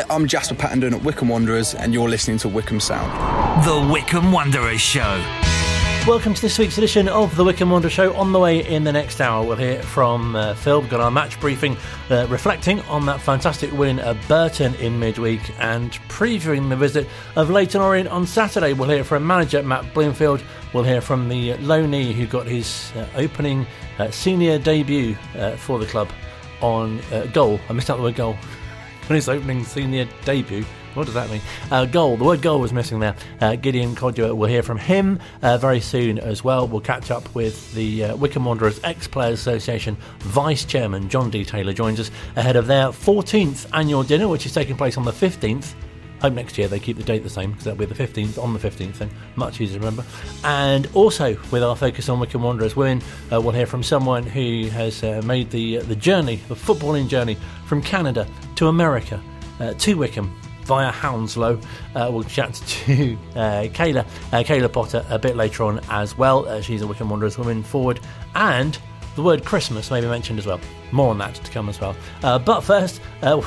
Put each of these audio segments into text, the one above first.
Hi, I'm Jasper Pattendon at Wycombe Wanderers, and you're listening to Wycombe Sound. The Wycombe Wanderers Show. Welcome to this week's edition of the Wycombe Wanderers Show. On the way in the next hour, we'll hear from Phil. We've got our match briefing, reflecting on that fantastic win at Burton in midweek and previewing the visit of Leyton Orient on Saturday. We'll hear from manager Matt Bloomfield. We'll hear from the loanee who got his opening senior debut for the club on goal. I missed out the word goal. On his opening senior debut. What does that mean? Goal. The word goal was missing there. Gideon Codua, we'll hear from him very soon as well. We'll catch up with the Wycombe Wanderers Ex-Players Association Vice Chairman John D. Taylor joins us ahead of their 14th annual dinner, which is taking place on the 15th. Hope next year they keep the date the same, because that'll be the 15th on the 15th then. Much easier to remember. And also, with our focus on Wycombe Wanderers women, we'll hear from someone who has made the journey, the footballing journey, from Canada to America to Wycombe via Hounslow. We'll chat to Kayla Potter a bit later on as well. She's a Wycombe Wanderers women forward, and the word Christmas may be mentioned as well. More on that to come as well. But first,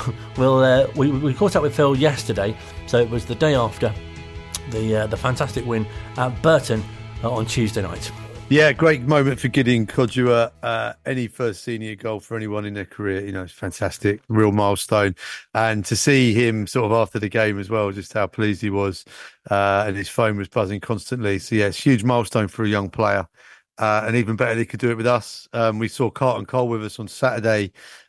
we caught up with Phil yesterday, so it was the day after the fantastic win at Burton on Tuesday night. Yeah, great moment for Gideon Codua. Any first senior goal for anyone in their career, it's fantastic, real milestone. And to see him sort of after the game as well, just how pleased he was, and his phone was buzzing constantly. So yeah, it's a huge milestone for a young player. And even better, they could do it with us. We saw Carlton Cole with us on Saturday,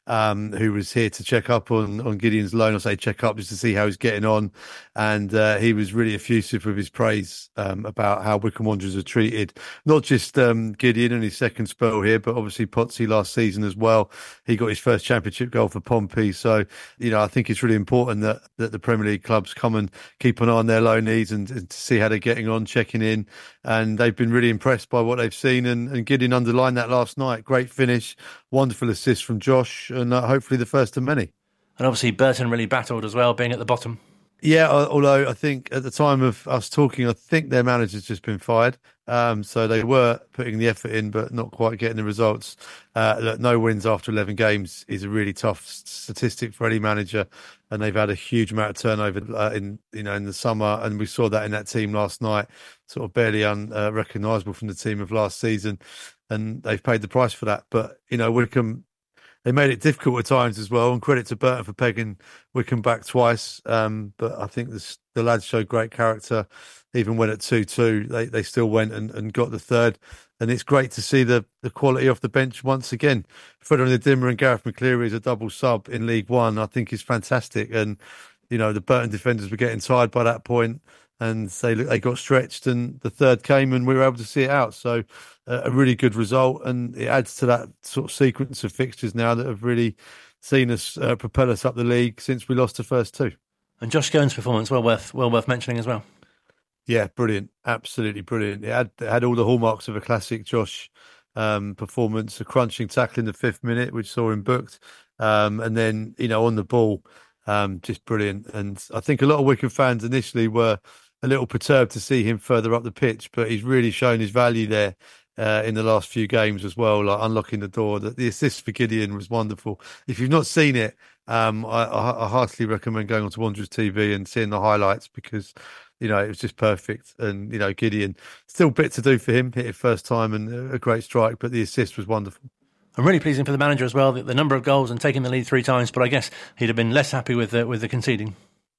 who was here to check up on Gideon's loan. I say check up just to see how he's getting on. And he was really effusive with his praise about how Wycombe Wanderers are treated. Not just Gideon in his second spell here, but obviously Potsy last season as well. He got his first championship goal for Pompey. So, I think it's really important that the Premier League clubs come and keep an eye on their loanees and to see how they're getting on, checking in. And they've been really impressed by what they've seen. And Gideon underlined that last night. Great finish, wonderful assist from Josh, and hopefully the first of many. And obviously Burton really battled as well, being at the bottom. Yeah, although I think at the time of us talking, I think their manager's just been fired. So they were putting the effort in, but not quite getting the results. Look, no wins after 11 games is a really tough statistic for any manager. And they've had a huge amount of turnover in the summer. And we saw that in that team last night, sort of barely unrecognisable from the team of last season. And they've paid the price for that. But, Wycombe, they made it difficult at times as well, and credit to Burton for pegging Wycombe back twice. But I think the lads showed great character. Even when at 2-2, they still went and got the third. And it's great to see the quality off the bench once again. Frederick Dimmer and Gareth McCleary as a double sub in League One, I think is fantastic. And, the Burton defenders were getting tired by that point, and they got stretched, and the third came and we were able to see it out. So a really good result, and it adds to that sort of sequence of fixtures now that have really seen us propel us up the league since we lost the first two. And Josh Scowen's performance well worth mentioning as well. Yeah, brilliant, absolutely brilliant. It had all the hallmarks of a classic Josh performance, a crunching tackle in the 5th minute, which saw him booked, and then on the ball, just brilliant. And I think a lot of Wycombe fans initially were a little perturbed to see him further up the pitch, but he's really shown his value there in the last few games as well, like unlocking the door. The assist for Gideon was wonderful. If you've not seen it, I heartily recommend going onto Wanderers TV and seeing the highlights, because it was just perfect. And Gideon, still a bit to do for him, hit it first time and a great strike, but the assist was wonderful. And really pleasing for the manager as well, the number of goals and taking the lead 3 times, but I guess he'd have been less happy with the conceding.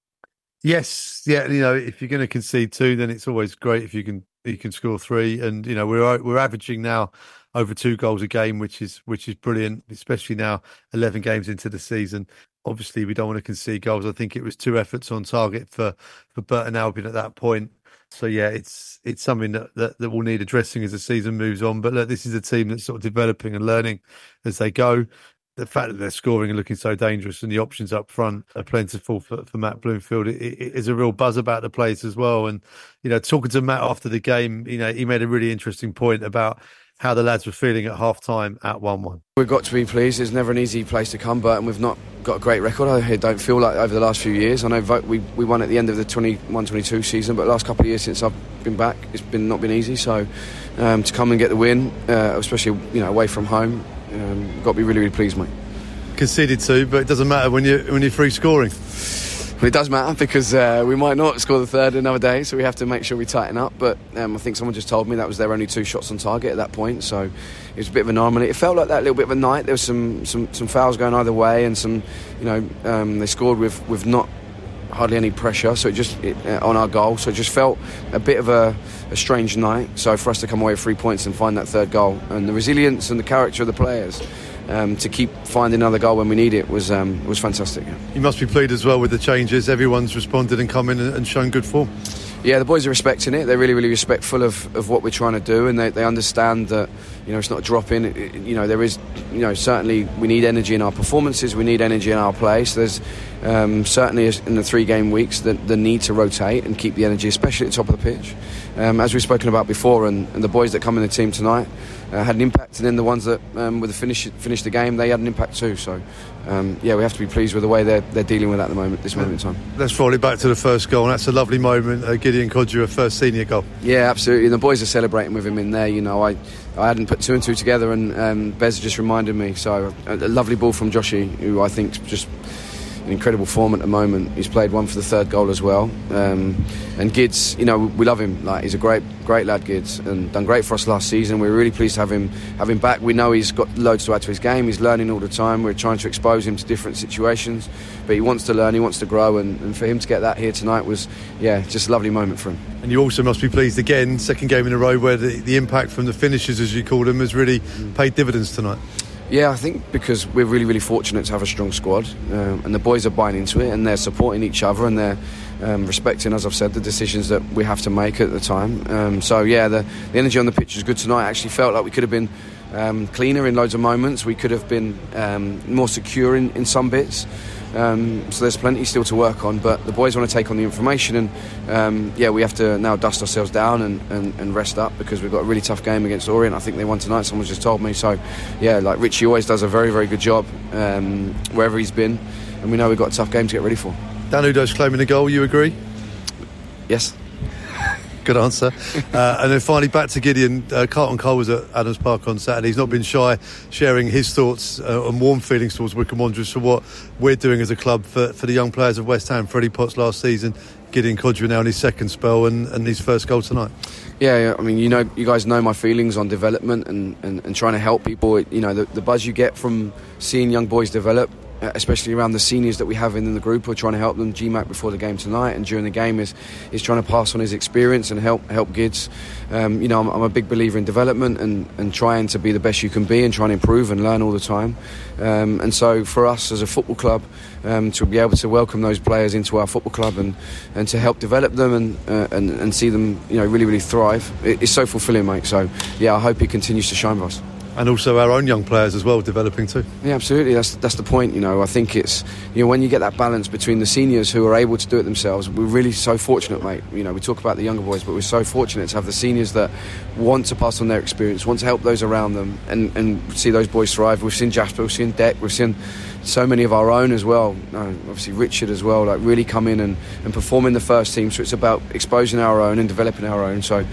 Yes, yeah, if you're going to concede 2, then it's always great if you can score 3. And we're averaging now over 2 goals a game, which is brilliant, especially now 11 games into the season. Obviously, we don't want to concede goals. I think it was 2 efforts on target for Burton Albion at that point. So yeah, it's something that will need addressing as the season moves on. But look, this is a team that's sort of developing and learning as they go. The fact that they're scoring and looking so dangerous, and the options up front are plentiful for Matt Bloomfield, it is a real buzz about the place as well. And talking to Matt after the game, he made a really interesting point about how the lads were feeling at half-time at 1-1. We've got to be pleased. It's never an easy place to come, but we've not got a great record. I don't feel like over the last few years. I know we won at the end of the 21-22 season, but the last couple of years since I've been back, it's not been easy. So to come and get the win, especially away from home, got to be really, really pleased, mate. Conceded 2, but it doesn't matter when you're free scoring. Well, it does matter because we might not score the third another day, so we have to make sure we tighten up. But I think someone just told me that was their only 2 shots on target at that point, so it was a bit of an anomaly. It felt like that a little bit of a night. There was some fouls going either way, and they scored with not hardly any pressure, so on our goal. So it just felt a bit of a strange night. So for us to come away with 3 points and find that third goal, and the resilience and the character of the players. To keep finding another goal when we need it was fantastic. You must be pleased as well with the changes. Everyone's responded and come in and shown good form. Yeah, the boys are respecting it. They're really, really respectful of what we're trying to do, and they understand that it's not a drop in. There is certainly we need energy in our performances. We need energy in our play. So there's certainly in the 3 game weeks the need to rotate and keep the energy, especially at the top of the pitch. As we've spoken about before, and the boys that come in the team tonight had an impact, and then the ones that finished the game, they had an impact too. So we have to be pleased with the way they're dealing with that at this moment in time. Let's roll it back to the first goal, and that's a lovely moment. Gideon Kodjia, first senior goal. Yeah, absolutely. And the boys are celebrating with him in there. I hadn't put 2 and 2 together, and Bez just reminded me. So a lovely ball from Joshy, who I think just in incredible form at the moment. He's played one for the third goal as well. And Gids, we love him. Like, he's a great lad, Gids, and done great for us last season. We're really pleased to have him back. We know he's got loads to add to his game. He's learning all the time. We're trying to expose him to different situations, but he wants to learn, he wants to grow, and for him to get that here tonight was, just a lovely moment for him. And you also must be pleased again, second game in a row where the impact from the finishers, as you call them, has really paid dividends tonight. Yeah, I think because we're really, really fortunate to have a strong squad, and the boys are buying into it, and they're supporting each other, and they're respecting, as I've said, the decisions that we have to make at the time. The energy on the pitch was good tonight. I actually felt like we could have been cleaner in loads of moments. We could have been more secure in some bits. So there's plenty still to work on, but the boys want to take on the information, and we have to now dust ourselves down and rest up, because we've got a really tough game against Orient. I think they won tonight, someone's just told me. So like Richie always does a very, very good job wherever he's been, and we know we've got a tough game to get ready for. Dan Udoh's claiming the goal, you agree? Yes. Good answer. And then finally back to Gideon. Carlton Cole was at Adams Park on Saturday. He's not been shy sharing his thoughts and warm feelings towards Wycombe Wanderers for what we're doing as a club for the young players of West Ham. Freddie Potts last season, Gideon Kodjia now in his second spell, and his first goal tonight. Yeah, I mean, you guys know my feelings on development and trying to help people. The buzz you get from seeing young boys develop, especially around the seniors that we have in the group. We're trying to help them. GMAC before the game tonight and during the game is trying to pass on his experience and help Gids. I'm a big believer in development and trying to be the best you can be and trying to improve and learn all the time. And so for us as a football club, to be able to welcome those players into our football club and to help develop them and see them really, really thrive, it's so fulfilling, mate. So I hope it continues to shine for us. And also our own young players as well, developing too. Yeah, absolutely. That's the point. I think it's when you get that balance between the seniors who are able to do it themselves. We're really so fortunate, mate. We talk about the younger boys, but we're so fortunate to have the seniors that want to pass on their experience, want to help those around them, and see those boys thrive. We've seen Jasper, we've seen Deck, we've seen so many of our own as well. Obviously Richard as well, like really come in and perform in the first team. So it's about exposing our own and developing our own. So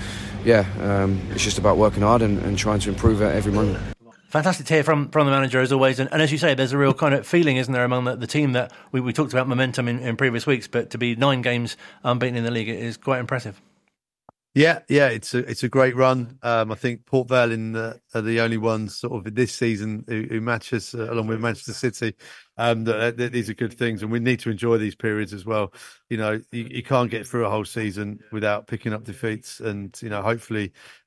it's just about working hard and trying to improve at every moment. Fantastic to hear from the manager as always, and as you say, there's a real kind of feeling, isn't there, among the team that we talked about momentum in previous weeks, but to be 9 games unbeaten in the league is quite impressive. Yeah, it's a great run. I think Port Vale are the only ones sort of this season who match us along with Manchester City. These are good things, and we need to enjoy these periods as well. You can't get through a whole season without picking up defeats, and hopefully,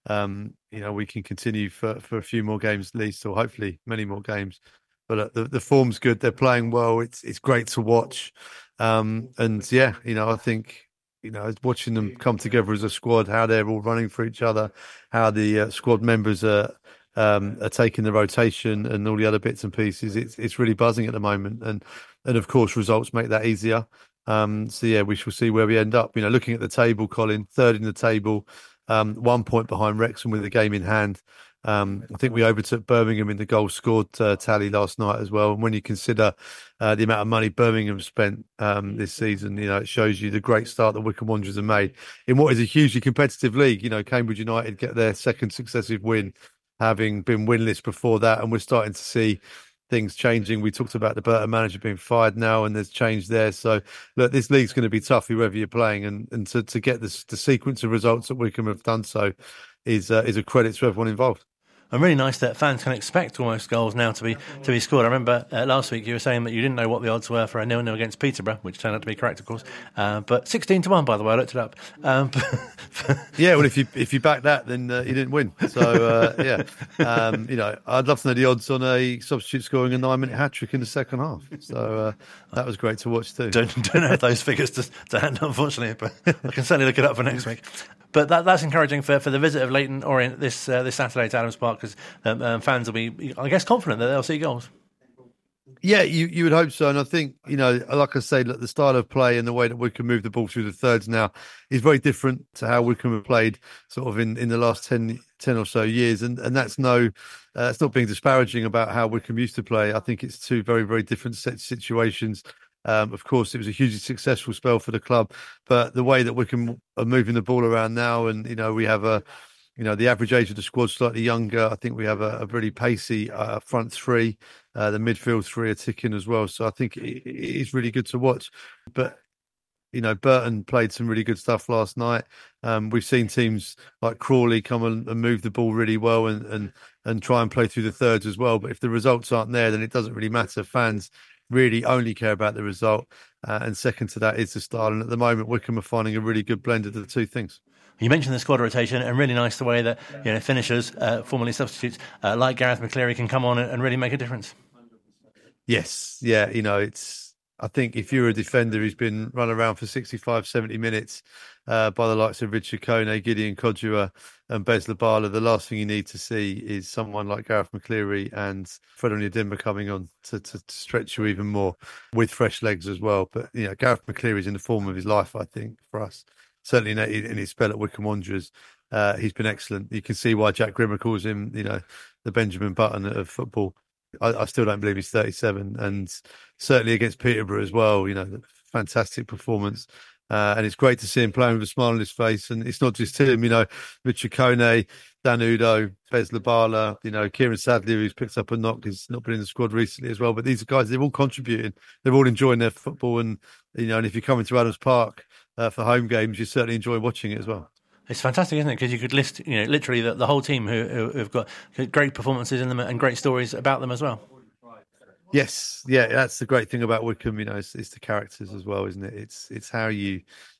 we can continue for a few more games at least, or hopefully many more games. But the form's good. They're playing well. It's great to watch, I think. Watching them come together as a squad, how they're all running for each other, how the squad members are taking the rotation and all the other bits and pieces. It's really buzzing at the moment, and of course results make that easier. We shall see where we end up. Looking at the table, Colin, third in the table, 1 point behind Wrexham with the game in hand. I think we overtook Birmingham in the goals scored tally last night as well. And when you consider the amount of money Birmingham spent this season, it shows you the great start that Wycombe Wanderers have made in what is a hugely competitive league. Cambridge United get their second successive win, having been winless before that, and we're starting to see things changing. We talked about the Burton manager being fired now, and there's change there. So look, this league's going to be tough whoever you're playing, and to get the sequence of results that Wycombe have done so is a credit to everyone involved. And really nice that fans can expect almost goals now to be scored. I remember last week you were saying that you didn't know what the odds were for a 0-0 against Peterborough, which turned out to be correct, of course. But 16-1, by the way, I looked it up. Yeah, well, if you back that, then you didn't win. So I'd love to know the odds on a substitute scoring a 9-minute hat trick in the second half. So that was great to watch too. Don't have those figures to hand, unfortunately, but I can certainly look it up for next week. But that's encouraging for the visit of Leyton Orient this Saturday to Adams Park, because fans will be, I guess, confident that they'll see goals. Yeah, you would hope so. And I think, like I say, look, the style of play and the way that Wycombe move the ball through the thirds now is very different to how Wycombe have played sort of in the last 10 or so years. And that's it's not being disparaging about how Wycombe used to play. I think it's two very, very different situations. Of course, it was a hugely successful spell for the club, but the way that Wycombe are moving the ball around now, and we have the average age of the squad slightly younger. I think we have a really pacey front three. The midfield three are ticking as well, so I think it is really good to watch. But Burton played some really good stuff last night. We've seen teams like Crawley come and move the ball really well and try and play through the thirds as well. But if the results aren't there, then it doesn't really matter. Fans really only care about the result, and second to that is the style. And at the moment, Wycombe are finding a really good blend of the two things. You mentioned the squad rotation, and really nice the way that finishers, formerly substitutes, like Gareth McCleary, can come on and really make a difference. Yes, yeah, I think if you're a defender who's been run around for 65, 70 minutes by the likes of Richard Kone, Gideon Kodua and Bez Labala, the last thing you need to see is someone like Gareth McCleary and Fred Onyedinma coming on to stretch you even more with fresh legs as well. But, Gareth McCleary is in the form of his life, I think, for us. Certainly in his spell at Wycombe Wanderers, he's been excellent. You can see why Jack Grimmer calls him, the Benjamin Button of football. I still don't believe he's 37, and certainly against Peterborough as well. Fantastic performance, and it's great to see him playing with a smile on his face. And it's not just him, Richard Kone, Dan Udoh, Bez Labala, Kieran Sadler, who's picked up a knock, he's not been in the squad recently as well. But these are guys; they're all contributing, they're all enjoying their football, and and if you're coming to Adams Park for home games, you certainly enjoy watching it as well. It's fantastic, isn't it? Because you could list, literally the whole team who've got great performances in them and great stories about them as well. Yes, yeah, that's the great thing about Wycombe. It's the characters as well, isn't it? It's how you,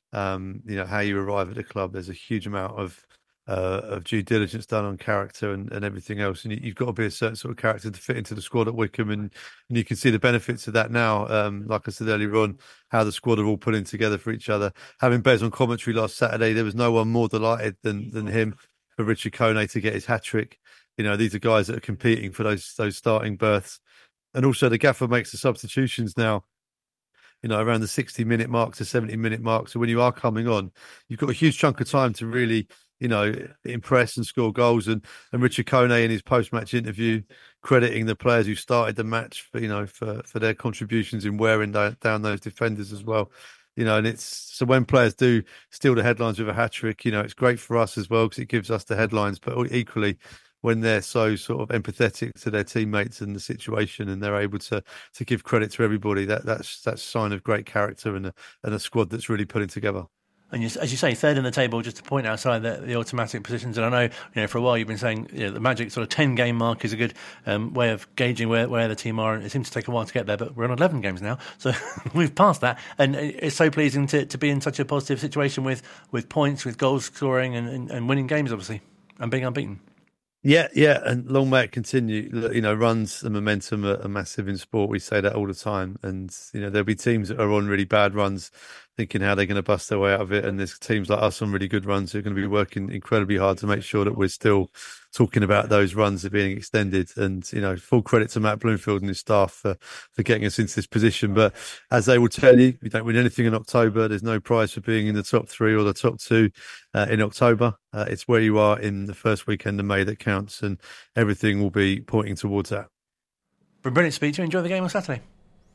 how you arrive at the club. There's a huge amount of due diligence done on character and everything else, and you've got to be a certain sort of character to fit into the squad at Wycombe, and you can see the benefits of that now. Like I said earlier on, how the squad are all pulling together for each other. Having Bez on commentary last Saturday, there was no one more delighted than him for Richard Kone to get his hat trick. These are guys that are competing for those starting berths, and also the gaffer makes the substitutions now. Around the 60-minute mark to 70-minute mark. So when you are coming on, you've got a huge chunk of time to really impress and score goals. And Richard Kone in his post-match interview crediting the players who started the match for their contributions in wearing down those defenders as well. And it's so when players do steal the headlines with a hat-trick, it's great for us as well because it gives us the headlines, but equally when they're so sort of empathetic to their teammates and the situation, and they're able to give credit to everybody, that's a sign of great character and a squad that's really putting together. And as you say, third in the table, just to point outside the automatic positions. And I know, for a while you've been saying the magic sort of 10-game mark is a good way of gauging where the team are. And it seems to take a while to get there, but we're on 11 games now, so we've passed that. And it's so pleasing to be in such a positive situation with points, with goals scoring and winning games, obviously, and being unbeaten. Yeah, and long may it continue. Runs and momentum are massive in sport. We say that all the time. And, there'll be teams that are on really bad runs thinking how they're going to bust their way out of it. And there's teams like us on really good runs who are going to be working incredibly hard to make sure that we're still talking about those runs that are being extended. And, full credit to Matt Bloomfield and his staff for getting us into this position. But as they will tell you, we don't win anything in October. There's no prize for being in the top 3 or the top 2 in October. It's where you are in the first weekend of May that counts, and everything will be pointing towards that. Brilliant speech. Enjoy the game on Saturday.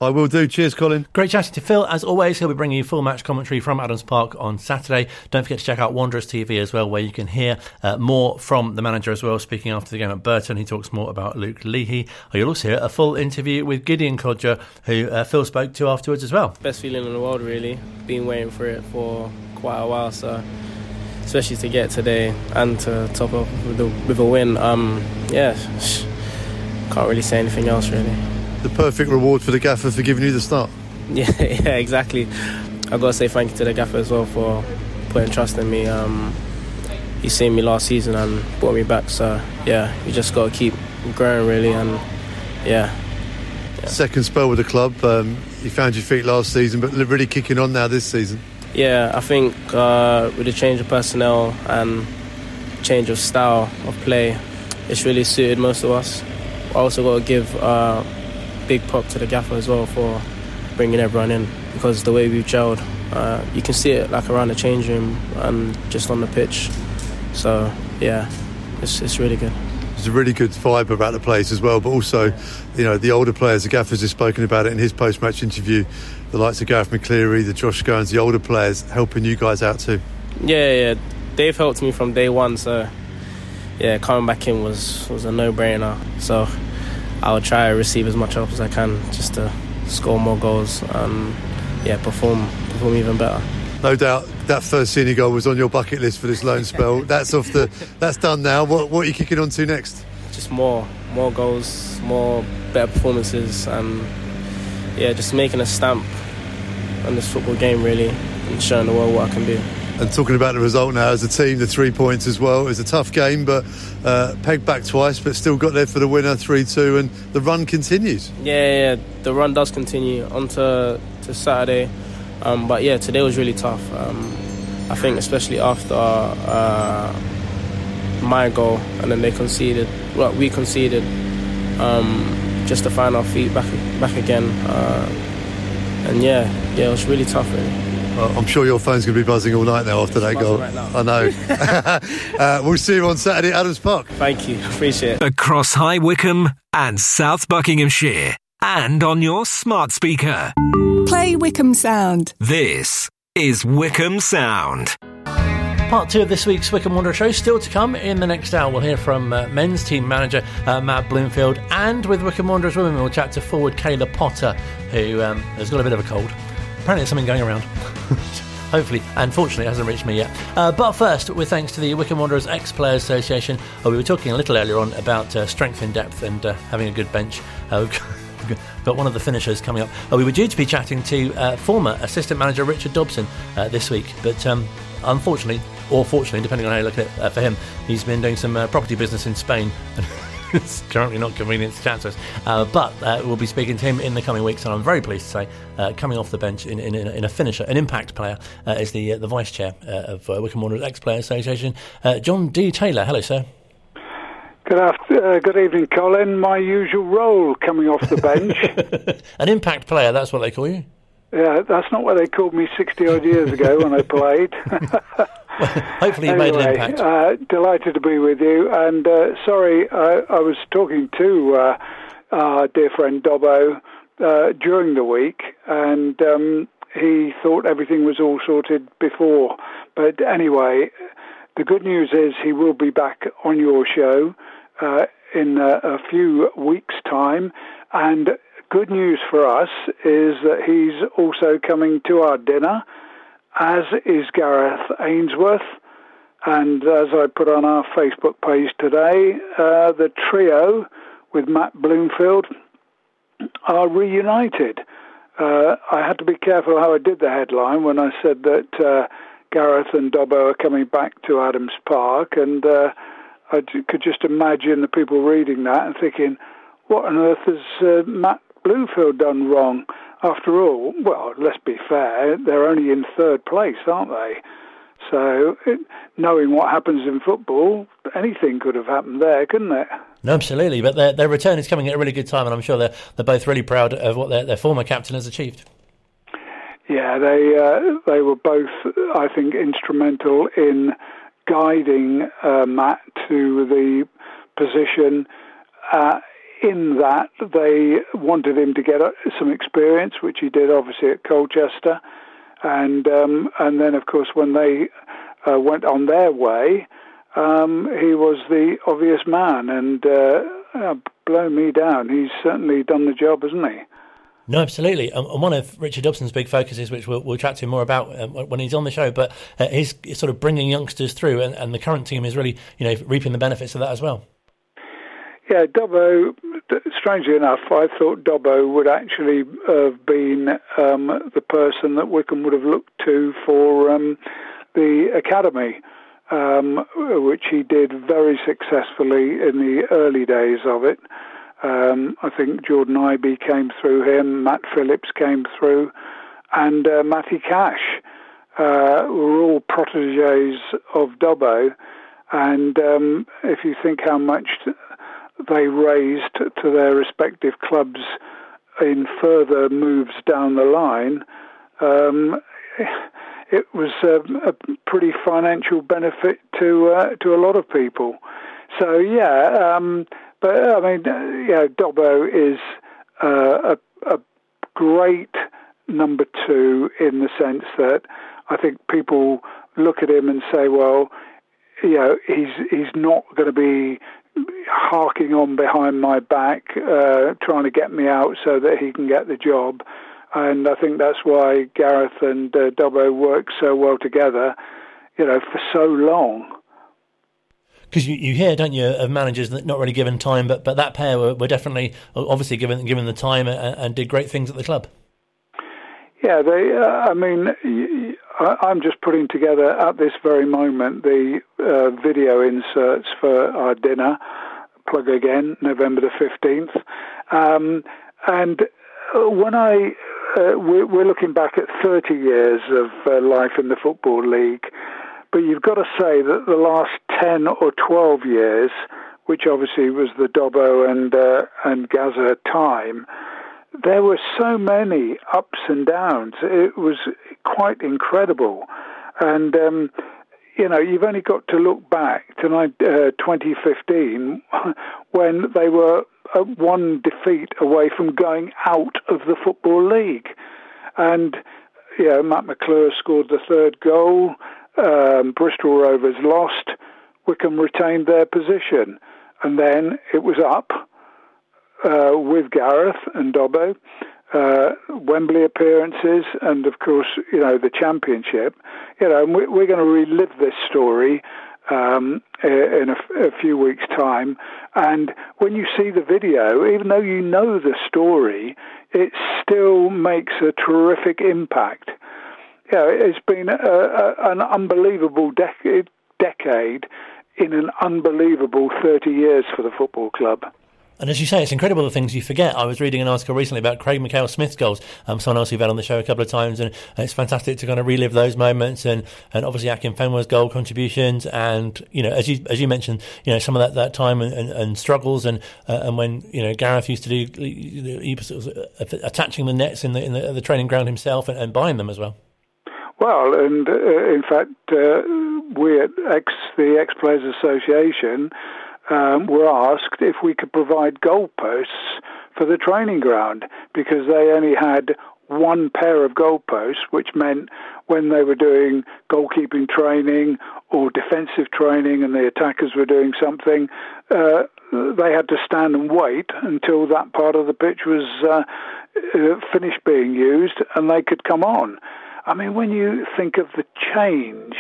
I will do. Cheers, Colin. Great chatting to Phil. As always, he'll be bringing you full match commentary from Adams Park on Saturday. Don't forget to check out Wanderers TV as well, where you can hear more from the manager as well. Speaking after the game at Burton, he talks more about Luke Leahy. You'll also hear a full interview with Gideon Codger, who Phil spoke to afterwards as well. Best feeling in the world, really. Been waiting for it for quite a while, so especially to get today and to top up with a win. Can't really say anything else, really. The perfect reward for the gaffer for giving you the start. Yeah, exactly. I've got to say thank you to the gaffer as well for putting trust in me. He's seen me last season and brought me back, so yeah, you just got to keep growing, really, and yeah. Second spell with the club, you found your feet last season, but really kicking on now this season. Yeah, I think with the change of personnel and change of style of play, it's really suited most of us. I also got to give big prop to the gaffer as well for bringing everyone in, because the way we've gelled, you can see it like around the change room and just on the pitch. So yeah, it's really good. There's a really good vibe about the place as well, but also, you know, the older players, the gaffers have spoken about it in his post-match interview, the likes of Gareth McCleary, the Josh Goins, the older players helping you guys out too. Yeah, they've helped me from day one, so yeah, coming back in was a no-brainer. So I'll try to receive as much help as I can just to score more goals and perform even better. No doubt that first senior goal was on your bucket list for this loan spell. That's done now. What are you kicking on to next? Just more goals, more better performances, and just making a stamp on this football game, really, and showing the world what I can do. And talking about the result now as a team, the 3 points as well. It was a tough game, but pegged back twice, but still got there for the winner, 3-2, and the run continues. Yeah, the run does continue on to Saturday. But yeah, today was really tough. I think especially after my goal, and then they conceded. Well, we conceded just to find our feet back again. And it was really tough, really. I'm sure your phone's going to be buzzing all night now after that goal. Right now. I know. We'll see you on Saturday at Adams Park. Thank you. Appreciate it. Across High Wycombe and South Buckinghamshire. And on your smart speaker. Play Wycombe Sound. This is Wycombe Sound. Part 2 of this week's Wycombe Wanderer show still to come in the next hour. We'll hear from men's team manager Matt Bloomfield, and with Wycombe Wanderers women we'll chat to forward Kayla Potter, who has got a bit of a cold. Apparently there's something going around. Hopefully, unfortunately, it hasn't reached me yet. But first, with thanks to the Wycombe Wanderers Ex-Players Association, we were talking a little earlier on about strength in depth and having a good bench. We've got one of the finishers coming up. We were due to be chatting to former assistant manager Richard Dobson this week, but unfortunately, or fortunately, depending on how you look at it, for him, he's been doing some property business in Spain. It's currently not convenient to chat to us, but we'll be speaking to him in the coming weeks, and I'm very pleased to say, coming off the bench in a finisher, an impact player, is the vice chair of Wycombe Wanderers Ex-Players Association, John D. Taylor. Hello, sir. Good evening, Colin. My usual role coming off the bench. An impact player, that's what they call you? Yeah, that's not what they called me 60-odd years ago when I played. Hopefully you made an impact. Delighted to be with you. And sorry, I was talking to our dear friend Dobbo during the week, and he thought everything was all sorted before. But anyway, the good news is he will be back on your show in a few weeks' time. And good news for us is that he's also coming to our dinner, as is Gareth Ainsworth. And as I put on our Facebook page today, the trio with Matt Bloomfield are reunited. I had to be careful how I did the headline when I said that Gareth and Dobbo are coming back to Adams Park, and I could just imagine the people reading that and thinking, what on earth has Matt Bloomfield done wrong? After all, well, let's be fair, they're only in third place, aren't they? So, knowing what happens in football, anything could have happened there, couldn't it? No, absolutely, but their return is coming at a really good time, and I'm sure they're both really proud of what their former captain has achieved. Yeah, they were both, I think, instrumental in guiding Matt to the position. in that they wanted him to get some experience, which he did obviously at Colchester, and then of course when they went on their way, he was the obvious man, and blow me down, he's certainly done the job, hasn't he? No, absolutely. And one of Richard Dobson's big focuses, which we'll chat to him more about when he's on the show, but he's sort of bringing youngsters through, and the current team is really, reaping the benefits of that as well. Yeah, Dobbo, strangely enough, I thought Dobbo would actually have been the person that Wycombe would have looked to for the academy, which he did very successfully in the early days of it. I think Jordan Ibe came through him, Matt Phillips came through, and Matty Cash were all protégés of Dobbo. And if you think how much they raised to their respective clubs in further moves down the line, it was a pretty financial benefit to a lot of people. So but I mean, Dobbo is a great number two in the sense that I think people look at him and say, well, he's not going to be harking on behind my back, trying to get me out so that he can get the job. And I think that's why Gareth and Dobbo work so well together, for so long. Because you hear, don't you, of managers that not really given time, but that pair were definitely, obviously given the time and did great things at the club. Yeah, I'm just putting together at this very moment the video inserts for our dinner. Plug again, November the 15th. And when we're looking back at 30 years of life in the Football League, but you've got to say that the last 10 or 12 years, which obviously was the Dobbo and Gazza time, there were so many ups and downs. It was quite incredible. And, you've only got to look back to 2015 when they were one defeat away from going out of the Football League. And, Matt McClure scored the third goal. Bristol Rovers lost. Wycombe retained their position. And then it was up with Gareth and Dobbo, Wembley appearances, and of course, the championship. And we're going to relive this story in a few weeks' time. And when you see the video, even though you know the story, it still makes a terrific impact. It's been an unbelievable decade in an unbelievable 30 years for the football club. And as you say, it's incredible the things you forget. I was reading an article recently about Craig McHale-Smith's goals, someone else you've had on the show a couple of times, and it's fantastic to kind of relive those moments, and obviously Akinfenwa's goal contributions, and as you mentioned, some of that time and struggles, and when Gareth used to do, he was attaching the nets in the training ground himself and buying them as well. Well, and in fact, we at the Ex-Players Association were asked if we could provide goalposts for the training ground, because they only had one pair of goalposts, which meant when they were doing goalkeeping training or defensive training and the attackers were doing something, they had to stand and wait until that part of the pitch was finished being used and they could come on. I mean, when you think of the change,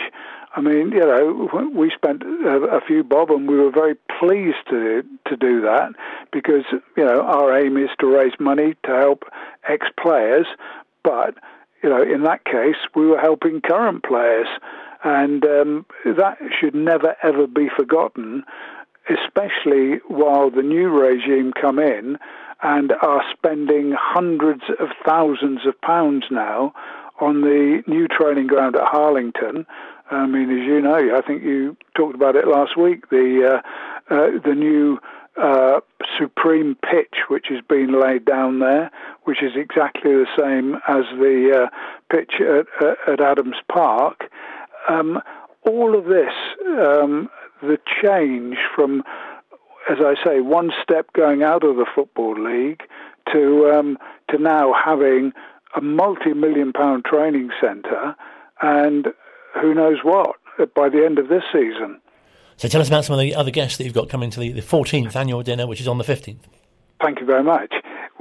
we spent a few bob, and we were very pleased to do that, because our aim is to raise money to help ex-players, but in that case we were helping current players, and that should never ever be forgotten, especially while the new regime come in and are spending hundreds of thousands of pounds now on the new training ground at Harlington. I mean, as you know, I think you talked about it last week, the new Supreme pitch which has been laid down there, which is exactly the same as the pitch at Adams Park. All of this, the change from as I say, one step going out of the Football League to now having a multi-million-pound training centre, and who knows what by the end of this season. So tell us about some of the other guests that you've got coming to the 14th annual dinner, which is on the 15th. Thank you very much.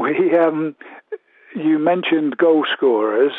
You mentioned goal scorers.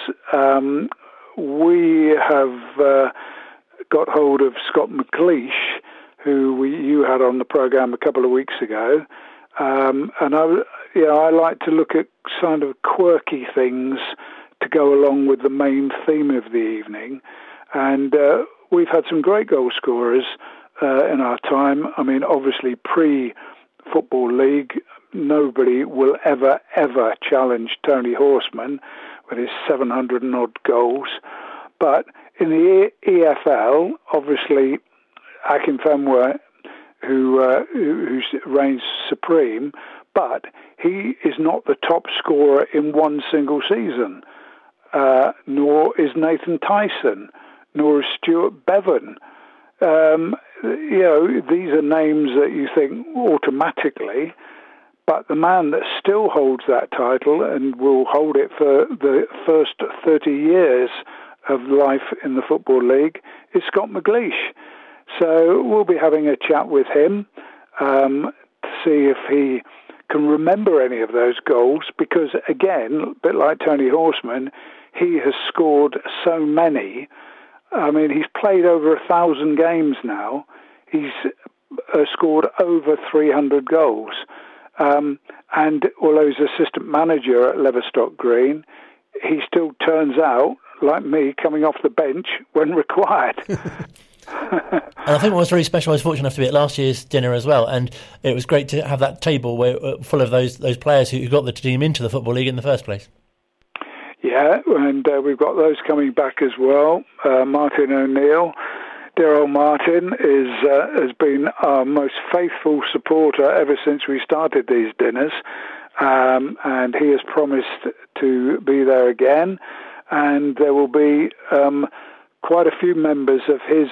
We have got hold of Scott McLeish, who you had on the programme a couple of weeks ago. And I like to look at kind of quirky things to go along with the main theme of the evening. And we've had some great goal scorers in our time. I mean, obviously, pre-Football League, nobody will ever challenge Tony Horseman with his 700 and odd goals. But in the EFL, obviously, Akinfenwa, who reigns supreme, but he is not the top scorer in one single season, nor is Nathan Tyson, nor is Stuart Bevan. These are names that you think automatically, but the man that still holds that title and will hold it for the first 30 years of life in the Football League is Scott McLeish. So we'll be having a chat with him to see if he can remember any of those goals, because, again, a bit like Tony Horseman, he has scored so many. I mean, he's played over 1,000 games now. He's scored over 300 goals. And although he's assistant manager at Leverstock Green, he still turns out, like me, coming off the bench when required. And I think what was really special, I was fortunate enough to be at last year's dinner as well, and it was great to have that table full of those players who got the team into the Football League in the first place. Yeah, and we've got those coming back as well. Martin O'Neill, dear old Martin, has been our most faithful supporter ever since we started these dinners, and he has promised to be there again. And there will be quite a few members of his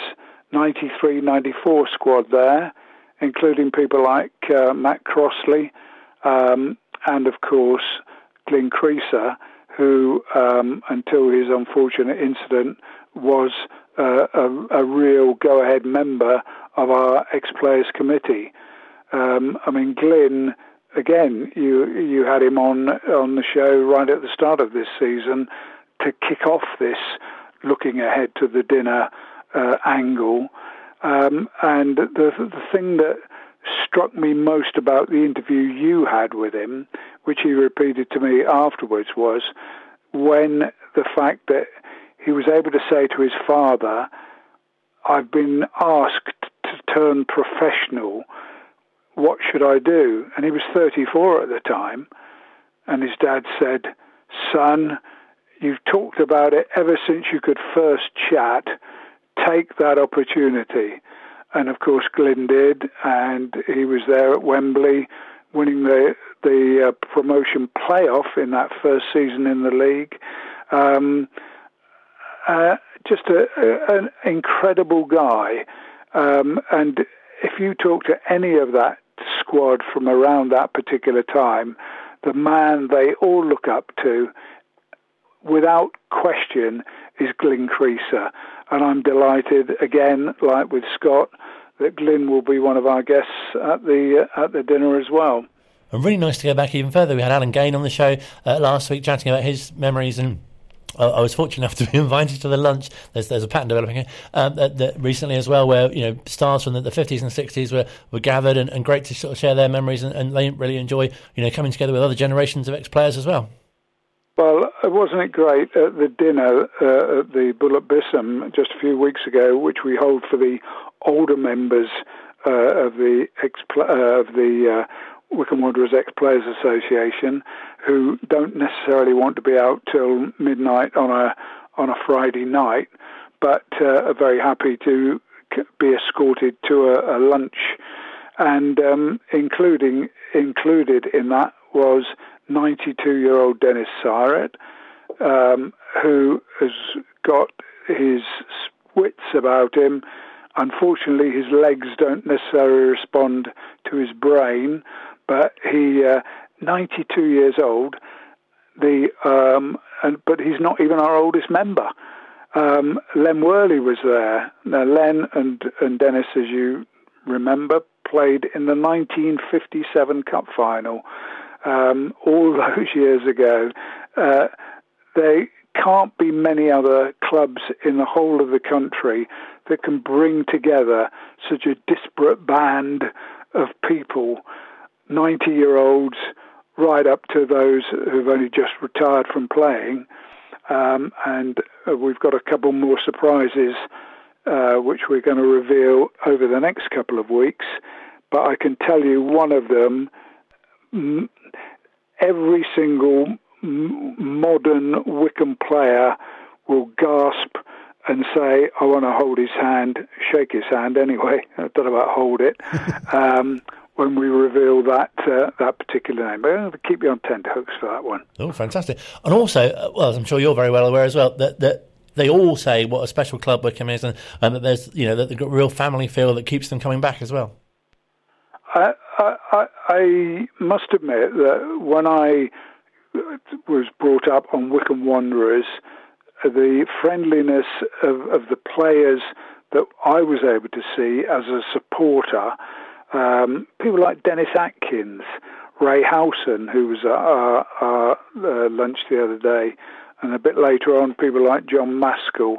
93-94 squad there, including people like Matt Crossley and, of course, Glyn Creaser, who, until his unfortunate incident, was a real go-ahead member of our ex-players committee. I mean, Glyn, again, you had him on the show right at the start of this season to kick off this looking ahead to the dinner angle. And the thing that struck me most about the interview you had with him, which he repeated to me afterwards, was when the fact that he was able to say to his father, "I've been asked to turn professional. What should I do?" And he was 34 at the time. And his dad said, "Son, you've talked about it ever since you could first chat. Take that opportunity." And of course, Glyn did, and he was there at Wembley, winning the promotion playoff in that first season in the league. Just an incredible guy. And if you talk to any of that squad from around that particular time, the man they all look up to, without question, is Glyn Creaser. And I'm delighted, again, like with Scott, that Glyn will be one of our guests at the dinner as well. And really nice to go back even further. We had Alan Gain on the show last week chatting about his memories, and I was fortunate enough to be invited to the lunch. There's a pattern developing here that recently as well, where stars from the 50s and 60s were gathered, and great to sort of share their memories, and they really enjoy coming together with other generations of ex-players as well. Well, wasn't it great at the dinner at the Bull at Bisham just a few weeks ago, which we hold for the older members of the Wycombe Wanderers Ex-Players Association, who don't necessarily want to be out till midnight on a Friday night, but are very happy to be escorted to a lunch, and included in that was 92-year-old Dennis Syret, who has got his wits about him, Unfortunately, his legs don't necessarily respond to his brain, but he 92 years old. But he's not even our oldest member. Len Worley was there. Now, Len and Dennis, as you remember, played in the 1957 Cup final all those years ago. There can't be many other clubs in the whole of the country that can bring together such a disparate band of people, 90-year-olds, right up to those who've only just retired from playing. And we've got a couple more surprises which we're going to reveal over the next couple of weeks. But I can tell you one of them, every single modern Wycombe player will gasp and say, I want to hold his hand, shake his hand anyway, I don't know about hold it, when we reveal that particular name. But I'm going to keep you on tenterhooks for that one. Oh, fantastic. And also, well, I'm sure you're very well aware as well, that they all say what a special club Wycombe is, and that there's, that they've got a real family feel that keeps them coming back as well. I must admit that when I was brought up on Wycombe Wanderers, the friendliness of the players that I was able to see as a supporter, people like Dennis Atkins, Ray Howson, who was at our lunch the other day, and a bit later on, people like John Maskell.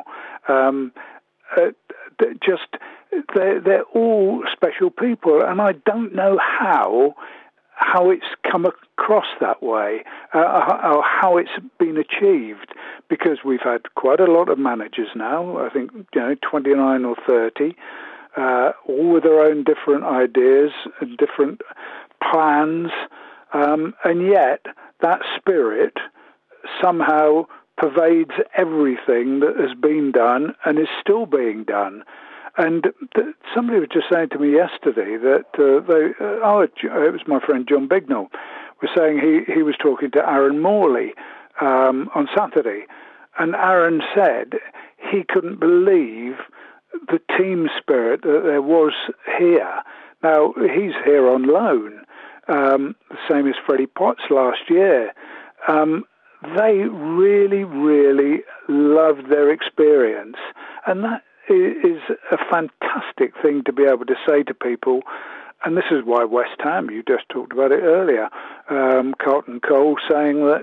They're all special people, and I don't know how it's come across that way, or how it's been achieved, because we've had quite a lot of managers now, I think 29 or 30, all with their own different ideas and different plans, and yet that spirit somehow pervades everything that has been done and is still being done. And somebody was just saying to me yesterday that it was my friend John Bignell, was saying he was talking to Aaron Morley on Saturday, and Aaron said he couldn't believe the team spirit that there was here. Now, he's here on loan, the same as Freddie Potts last year. They really, really loved their experience, and that is a fantastic thing to be able to say to people. And this is why West Ham, you just talked about it earlier, Carlton Cole saying that,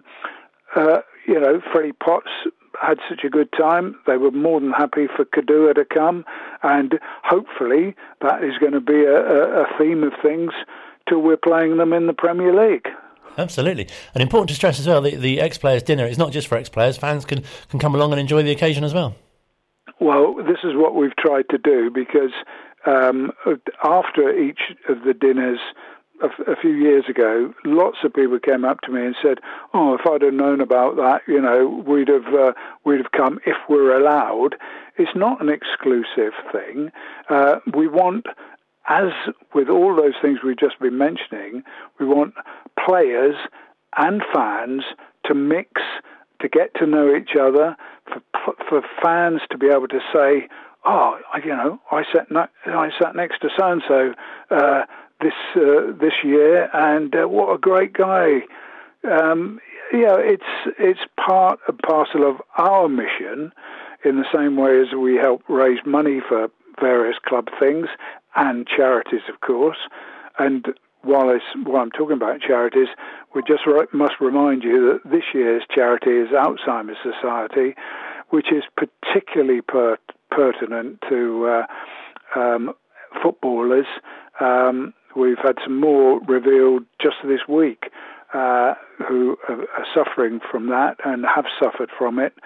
Freddie Potts had such a good time. They were more than happy for Kadua to come, and hopefully that is going to be a theme of things till we're playing them in the Premier League. Absolutely. And important to stress as well, the ex-players dinner is not just for ex-players. Fans can come along and enjoy the occasion as well. Well, this is what we've tried to do, because after each of the dinners a few years ago, lots of people came up to me and said, "Oh, if I'd have known about that, we'd have come if we're allowed." It's not an exclusive thing. We want, as with all those things we've just been mentioning, we want players and fans to mix, to get to know each other, for fans to be able to say, "Oh, I sat next to so and so this year, and what a great guy." It's part and parcel of our mission, in the same way as we help raise money for various club things and charities, of course. And while I'm talking about charities, we just must remind you that this year's charity is Alzheimer's Society, which is particularly pertinent to footballers. We've had some more revealed just this week who are suffering from that and have suffered from it.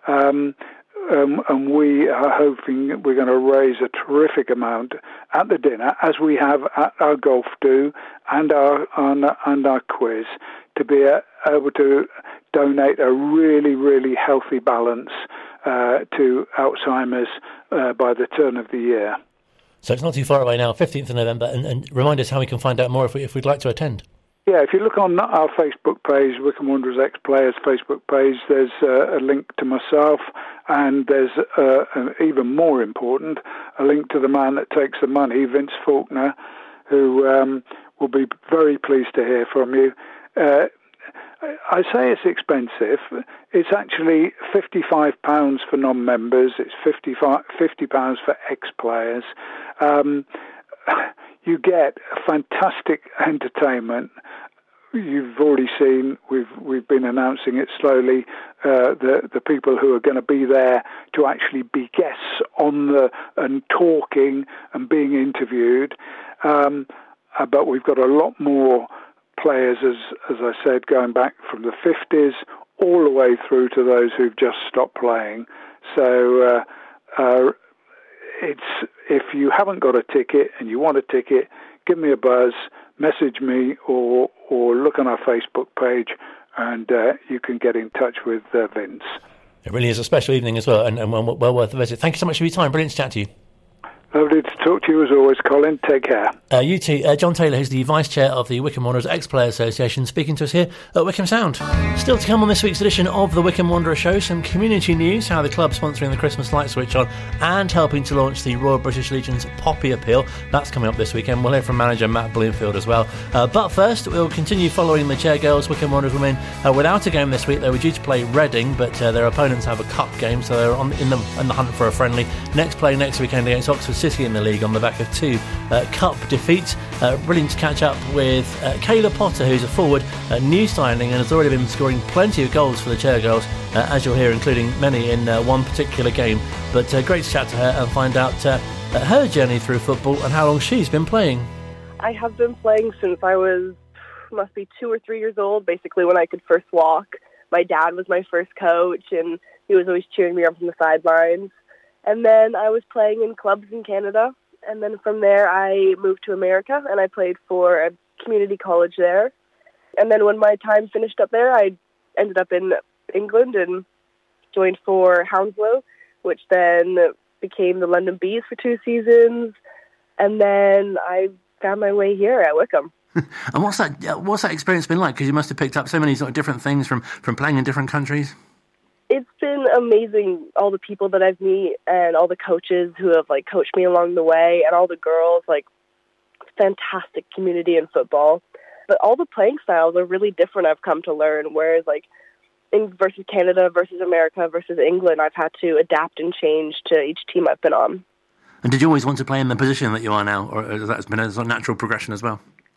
And we are hoping we're going to raise a terrific amount at the dinner, as we have at our golf do and our quiz, to be able to donate a really, really healthy balance to Alzheimer's by the turn of the year. So it's not too far away now, 15th of November, and remind us how we can find out more if we'd like to attend. Yeah, if you look on our Facebook page, Wycombe Wanderers Ex-Players Facebook page, there's a link to myself, and there's even more important, a link to the man that takes the money, Vince Faulkner, who will be very pleased to hear from you. I say it's expensive. It's actually £55 for non-members. It's £50 for ex-players. You get fantastic entertainment. You've already seen, we've been announcing it slowly, the people who are going to be there to actually be guests and talking and being interviewed. But we've got a lot more players, as I said, going back from the 50s all the way through to those who've just stopped playing. So if you haven't got a ticket and you want a ticket, give me a buzz, message me, or look on our Facebook page, and you can get in touch with Vince. It really is a special evening as well, and well worth the visit. Thank you so much for your time. Brilliant to chat to you. Lovely to talk to you as always, Colin. Take care. You too. John Taylor, who's the Vice Chair of the Wycombe Wanderers Ex-Player Association, speaking to us here at Wycombe Sound. Still to come on this week's edition of the Wycombe Wanderer Show, some community news, how the club's sponsoring the Christmas light switch on and helping to launch the Royal British Legion's Poppy Appeal. That's coming up this weekend. We'll hear from manager Matt Bloomfield as well. But first, we'll continue following the Chair Girls. Wycombe Wanderers women without a game this week. They were due to play Reading, but their opponents have a cup game, so they're in the hunt for a friendly. Next play next weekend against Oxford City in the league on the back of two cup defeats. Brilliant to catch up with Kayla Potter, who's a forward, new signing, and has already been scoring plenty of goals for the Chair Girls, as you'll hear, including many in one particular game. But great to chat to her and find out her journey through football and how long she's been playing. I have been playing since I must be 2 or 3 years old, basically when I could first walk. My dad was my first coach, and he was always cheering me on from the sidelines. And then I was playing in clubs in Canada. And then from there, I moved to America, and I played for a community college there. And then when my time finished up there, I ended up in England and joined for Hounslow, which then became the London Bees for 2 seasons. And then I found my way here at Wycombe. And what's that experience been like? Because you must have picked up so many sort of different things from playing in different countries. It's been amazing, all the people that I've met and all the coaches who have coached me along the way, and all the girls, fantastic community in football. But all the playing styles are really different, I've come to learn, whereas in versus Canada versus America versus England, I've had to adapt and change to each team I've been on. And did you always want to play in the position that you are now, or has that been a sort of natural progression as well?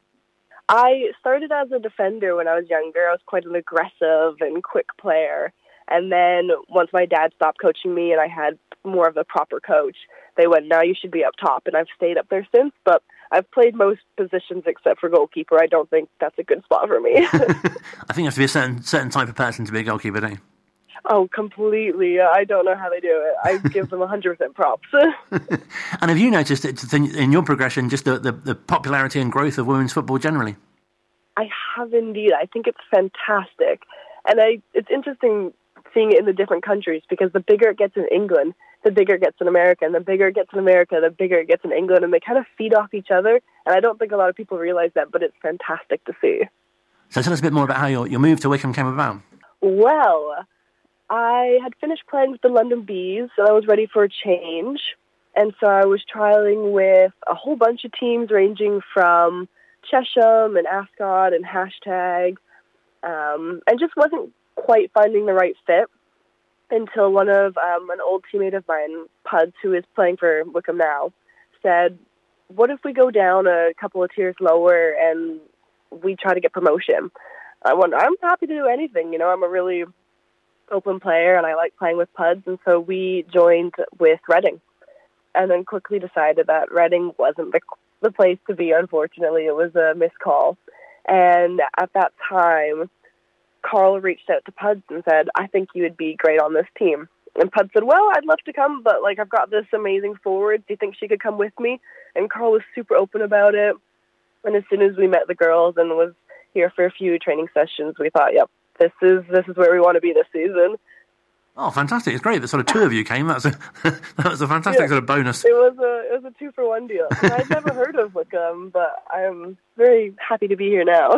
I started as a defender when I was younger. I was quite an aggressive and quick player. And then once my dad stopped coaching me and I had more of a proper coach, they went, now you should be up top. And I've stayed up there since, but I've played most positions except for goalkeeper. I don't think that's a good spot for me. I think you have to be a certain type of person to be a goalkeeper, don't you? Oh, completely. I don't know how they do it. I give them 100% props. And have you noticed in your progression just the popularity and growth of women's football generally? I have indeed. I think it's fantastic. And it's interesting seeing it in the different countries, because the bigger it gets in England, the bigger it gets in America, and the bigger it gets in America, the bigger it gets in England, and they kind of feed off each other. And I don't think a lot of people realize that, but it's fantastic to see. So tell us a bit more about how your move to Wycombe came about. Well, I had finished playing with the London Bees, and I was ready for a change. And so I was trialing with a whole bunch of teams ranging from Chesham and Ascot and Hashtag, and just wasn't quite finding the right fit until one of an old teammate of mine, Puds, who is playing for Wycombe now, said, what if we go down a couple of tiers lower and we try to get promotion? I went, I'm happy to do anything. I'm a really open player and I like playing with Puds. And so we joined with Reading, and then quickly decided that Reading wasn't the place to be, unfortunately. It was a missed call. And at that time, Carl reached out to Puds and said, I think you would be great on this team. And Puds said, well, I'd love to come, but I've got this amazing forward. Do you think she could come with me? And Carl was super open about it. And as soon as we met the girls and was here for a few training sessions, we thought, yep, this is where we want to be this season. Oh, fantastic. It's great that sort of two of you came. That was a fantastic sort of bonus. It was a 2-for-1 deal. I'd never heard of Wycombe, but I'm very happy to be here now.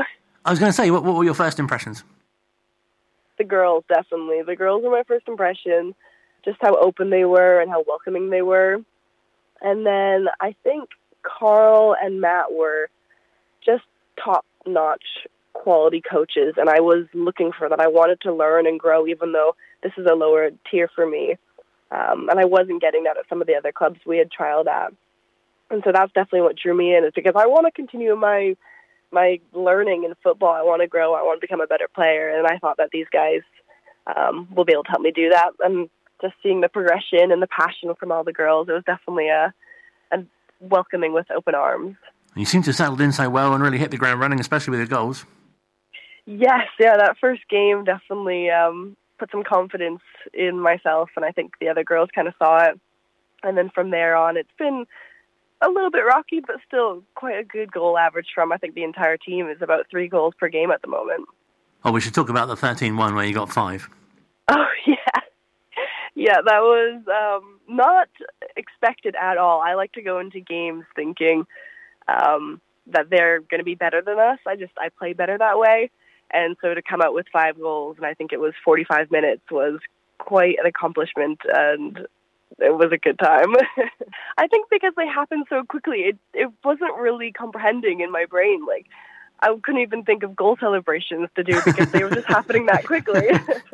I was going to say, what were your first impressions? The girls, definitely. The girls were my first impression, just how open they were and how welcoming they were. And then I think Carl and Matt were just top-notch quality coaches, and I was looking for that. I wanted to learn and grow, even though this is a lower tier for me. And I wasn't getting that at some of the other clubs we had trialed at. And so that's definitely what drew me in, is because I want to continue my learning in football. I want to grow. I want to become a better player. And I thought that these guys will be able to help me do that. And just seeing the progression and the passion from all the girls, it was definitely a welcoming with open arms. You seem to have settled in so well and really hit the ground running, especially with your goals. Yes, yeah, that first game definitely put some confidence in myself, and I think the other girls kind of saw it. And then from there on, it's been a little bit rocky, but still quite a good goal average from, I think the entire team is about 3 goals per game at the moment. Oh, we should talk about the 13-1 where you got 5. Oh, yeah. Yeah, that was not expected at all. I like to go into games thinking that they're going to be better than us. I play better that way. And so to come out with 5 goals, and I think it was 45 minutes, was quite an accomplishment, and it was a good time. I think because they happened so quickly, it wasn't really comprehending in my brain. Like, I couldn't even think of goal celebrations to do because they were just happening that quickly.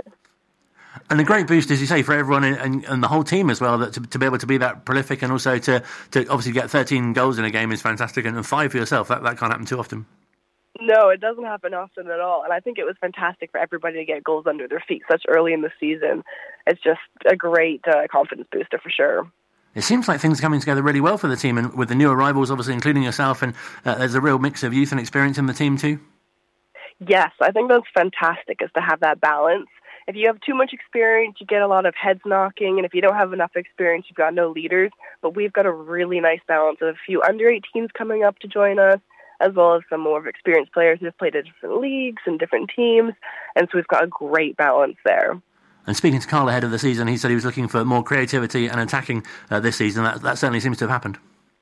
And a great boost, as you say, for everyone and the whole team as well, that to be able to be that prolific, and also to obviously get 13 goals in a game is fantastic, and 5 for yourself. That can't happen too often. No, it doesn't happen often at all. And I think it was fantastic for everybody to get goals under their feet such early in the season. It's just a great confidence booster for sure. It seems like things are coming together really well for the team, and with the new arrivals, obviously, including yourself, and there's a real mix of youth and experience in the team too. Yes, I think that's fantastic, is to have that balance. If you have too much experience, you get a lot of heads knocking, and if you don't have enough experience, you've got no leaders. But we've got a really nice balance of a few under-18s coming up to join us, as well as some more experienced players who have played at different leagues and different teams. And so we've got a great balance there. And speaking to Carl ahead of the season, he said he was looking for more creativity and attacking this season. That certainly seems to have happened.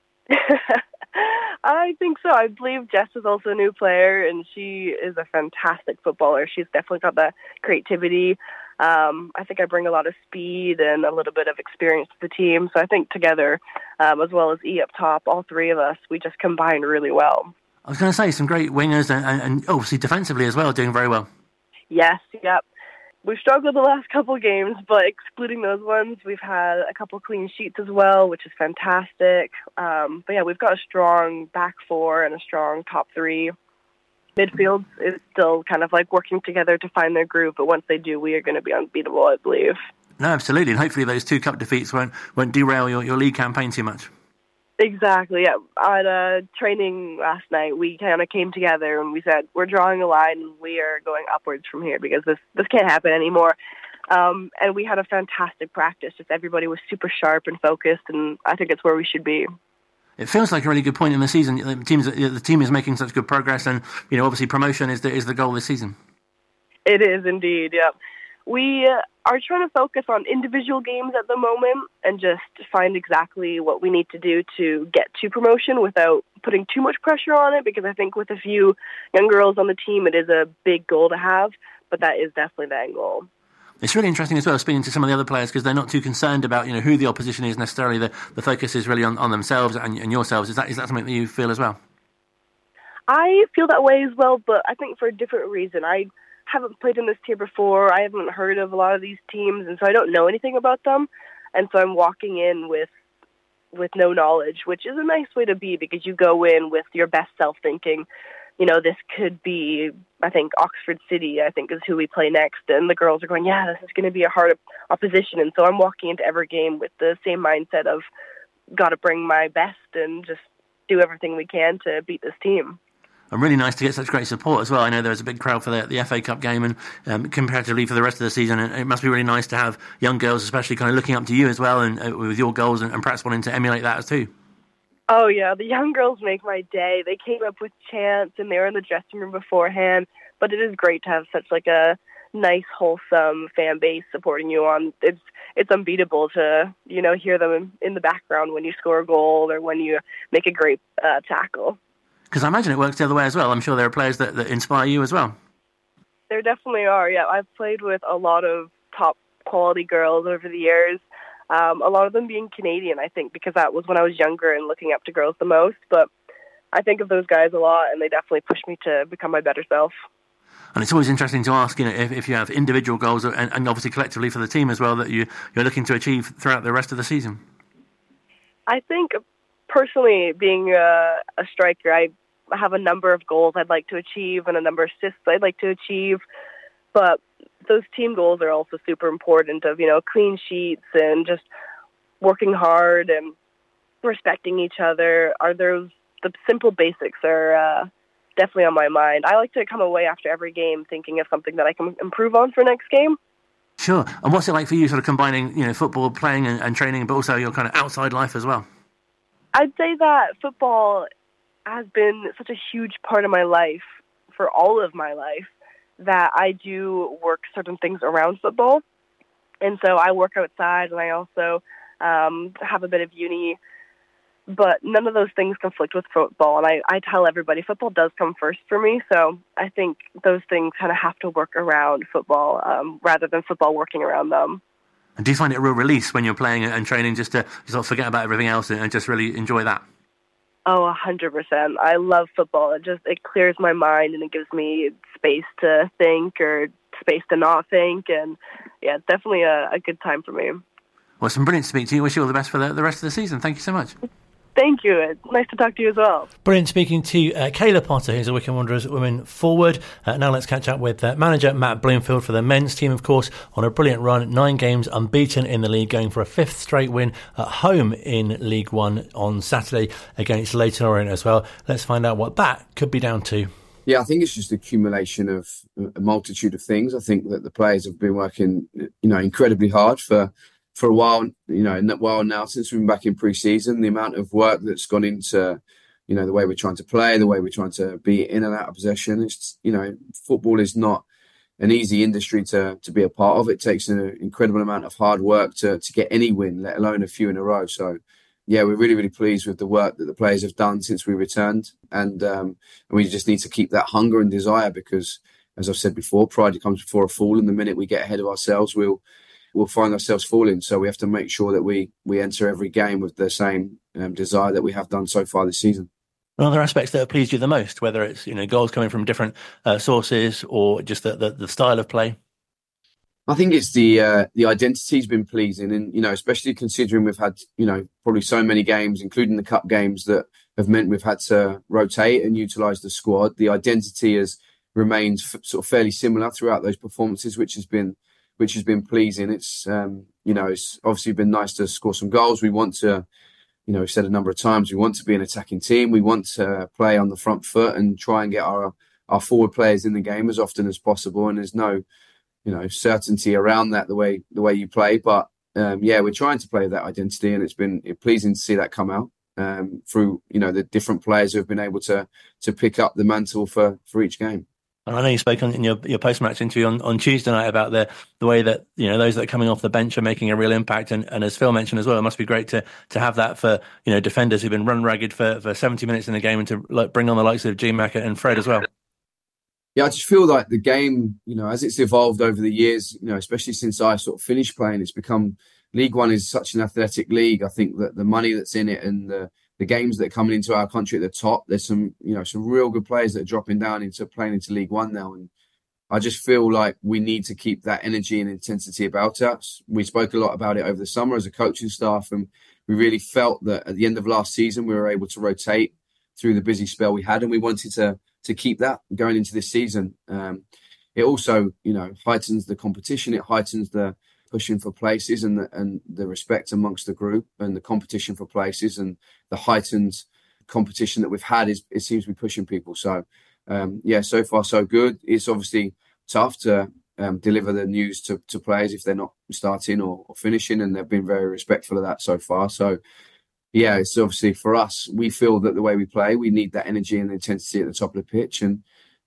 I think so. I believe Jess is also a new player, and she is a fantastic footballer. She's definitely got the creativity. I think I bring a lot of speed and a little bit of experience to the team. So I think together, as well as E up top, all 3 of us, we just combine really well. I was going to say, some great wingers and obviously defensively as well, doing very well. Yes, yep. We've struggled the last couple of games, but excluding those ones, we've had a couple clean sheets as well, which is fantastic. But yeah, we've got a strong back 4 and a strong top 3. Midfield is still kind of like working together to find their groove, but once they do, we are going to be unbeatable, I believe. No, absolutely, and hopefully those 2 cup defeats won't derail your league campaign too much. Exactly, yeah. At training last night, we kind of came together and we said, we're drawing a line and we are going upwards from here because this can't happen anymore. And we had a fantastic practice. Just everybody was super sharp and focused, and I think it's where we should be. It feels like a really good point in the season. The team is making such good progress, and obviously promotion is the goal this season. It is indeed, yeah. We are trying to focus on individual games at the moment and just find exactly what we need to do to get to promotion without putting too much pressure on it, because I think with a few young girls on the team, it is a big goal to have, but that is definitely the end goal. It's really interesting as well, speaking to some of the other players, because they're not too concerned about who the opposition is necessarily. The focus is really on themselves and yourselves. Is that something that you feel as well? I feel that way as well, but I think for a different reason. I haven't played in this tier before. I haven't heard of a lot of these teams, and so I don't know anything about them. And so I'm walking in with no knowledge, which is a nice way to be, because you go in with your best self thinking, this could be, I think, Oxford City, I think, is who we play next. And the girls are going, yeah, this is going to be a hard opposition. And so I'm walking into every game with the same mindset of got to bring my best and just do everything we can to beat this team. And really nice to get such great support as well. I know there was a big crowd for the FA Cup game, and comparatively for the rest of the season. And it must be really nice to have young girls, especially, kind of looking up to you as well, and with your goals, and perhaps wanting to emulate that too. Oh yeah, the young girls make my day. They came up with chants, and they were in the dressing room beforehand. But it is great to have such like a nice, wholesome fan base supporting you on. It's unbeatable to hear them in the background when you score a goal or when you make a great tackle. Because I imagine it works the other way as well. I'm sure there are players that inspire you as well. There definitely are, yeah. I've played with a lot of top quality girls over the years. A lot of them being Canadian, I think, because that was when I was younger and looking up to girls the most. But I think of those guys a lot, and they definitely pushed me to become my better self. And it's always interesting to ask, if you have individual goals and obviously collectively for the team as well that you're looking to achieve throughout the rest of the season. I think personally, being a striker, I have a number of goals I'd like to achieve and a number of assists I'd like to achieve. But those team goals are also super important of, clean sheets and just working hard and respecting each other. The simple basics are definitely on my mind. I like to come away after every game thinking of something that I can improve on for next game. Sure. And what's it like for you sort of combining, football, playing and training, but also your kind of outside life as well? I'd say that football has been such a huge part of my life for all of my life that I do work certain things around football. And so I work outside and I also have a bit of uni, but none of those things conflict with football. And I tell everybody football does come first for me. So I think those things kind of have to work around football rather than football working around them. And do you find it a real release when you're playing and training just to sort of forget about everything else and just really enjoy that? Oh, 100%. I love football. It clears my mind and it gives me space to think or space to not think. And yeah, it's definitely a good time for me. Well, it's been brilliant to speak to you. Wish you all the best for the rest of the season. Thank you so much. Thank you. It's nice to talk to you as well. Brilliant speaking to Kayla Potter, who's a Wycombe Wanderers women forward. Now let's catch up with manager Matt Bloomfield for the men's team, of course, on a brilliant run. 9 games unbeaten in the league, going for a 5th straight win at home in League One on Saturday against Leyton Orient as well. Let's find out what that could be down to. Yeah, I think it's just accumulation of a multitude of things. I think that the players have been working, incredibly hard for a while, now since we've been back in pre-season. The amount of work that's gone into, the way we're trying to play, the way we're trying to be in and out of possession. It's, football is not an easy industry to be a part of. It takes an incredible amount of hard work to get any win, let alone a few in a row. So, yeah, we're really, really pleased with the work that the players have done since we returned. And we just need to keep that hunger and desire because, as I've said before, pride comes before a fall. And the minute we get ahead of ourselves, we'll find ourselves falling. So we have to make sure that we enter every game with the same desire that we have done so far this season. And other aspects that have pleased you the most, whether it's goals coming from different sources or just the style of play? I think it's the identity's been pleasing, and especially considering we've had probably so many games, including the cup games, that have meant we've had to rotate and utilise the squad. The identity has remained sort of fairly similar throughout those performances, which has been pleasing. It's it's obviously been nice to score some goals. We want to, we've said a number of times, we want to be an attacking team. We want to play on the front foot and try and get our forward players in the game as often as possible. And there's no certainty around that the way you play, but we're trying to play that identity, and it's been pleasing to see that come out through the different players who have been able to pick up the mantle for each game. And I know you spoke in your post-match interview on Tuesday night about the way that those that are coming off the bench are making a real impact, and as Phil mentioned as well, it must be great to have that for defenders who've been run ragged for 70 minutes in the game, and to bring on the likes of GMAC and Fred as well. Yeah, I just feel like the game, as it's evolved over the years, especially since I sort of finished playing, it's become League One is such an athletic league. I think that the money that's in it and the games that are coming into our country at the top, there's some real good players that are dropping down into playing into League One now. And I just feel like we need to keep that energy and intensity about us. We spoke a lot about it over the summer as a coaching staff, and we really felt that at the end of last season, we were able to rotate through the busy spell we had, and we wanted to keep that going into this season. It also, heightens the competition. It heightens the pushing for places and the respect amongst the group, and the competition for places, and the heightened competition that we've had it seems to be pushing people. So, so far so good. It's obviously tough to deliver the news to players if they're not starting or finishing, and they've been very respectful of that so far. So, yeah, it's obviously for us, we feel that the way we play, we need that energy and intensity at the top of the pitch. And